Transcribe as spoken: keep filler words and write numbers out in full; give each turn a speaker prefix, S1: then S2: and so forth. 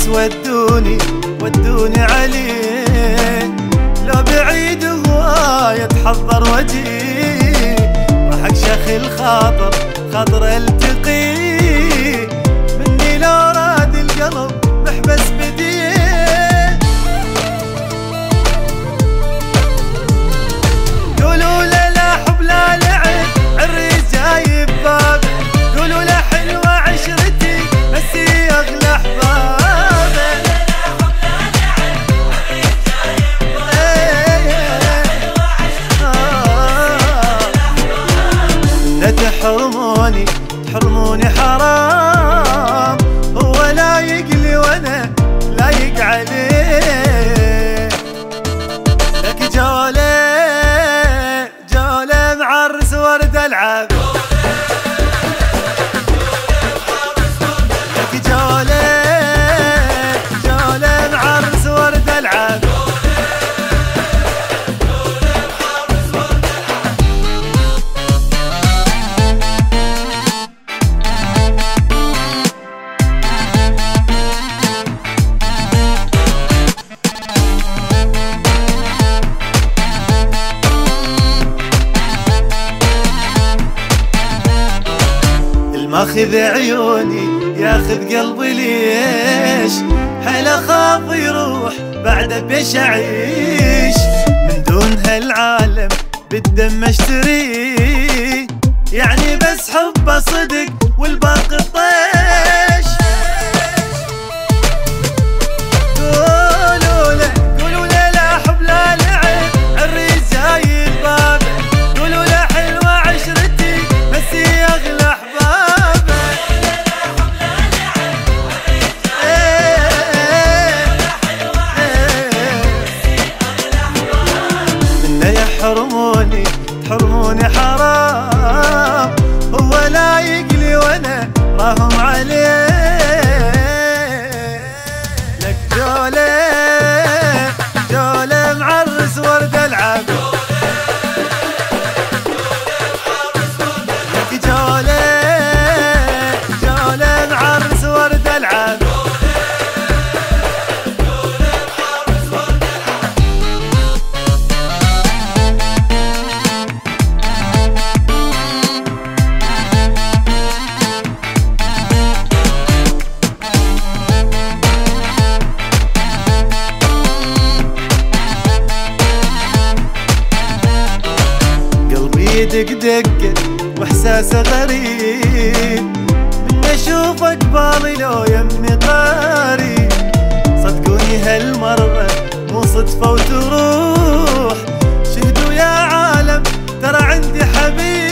S1: بس ودوني ودوني عليه، لو بعيد هواي اتحضر وجيه، راح اكشخ الخاطر خاطر التقي مني لو راد القلب محبس بديه. قولوا له لا حب لا لعب عريس جاي ببابه، قولوا له حلوه عشرتي بس هي اغلى احبابه. تحرموني تحرموني حرام، هو لايق لي وانا لايق عليه. لك جولة جولة معرس ورد العب، لك جولة جولة معرس ورد العب. ماخذ عيوني ياخذ قلبي ليش، حيل اخاف يروح بعده بيش اعيش، من دون هالعالم بالدم اشتريه، يعني بس حبه صدق والباقي طيش. قولوا له قولوا له لا حب لا لعب عريس جاي الباب، قولوا له حلوه عشرتي بس هي اغلى احباب. تحرموني تحرموني حرام، هو لايق لي وانا راهم عليه. لك جولة جولة معرس ورد العب، لك جولة جولة معرس ورد العب. يدق دقه واحساسه غريب، من اشوفك بالي لو يمي قريب. صدقوني هالمره مو صدفه وتروح، شهدوا يا عالم ترى عندي حبيب.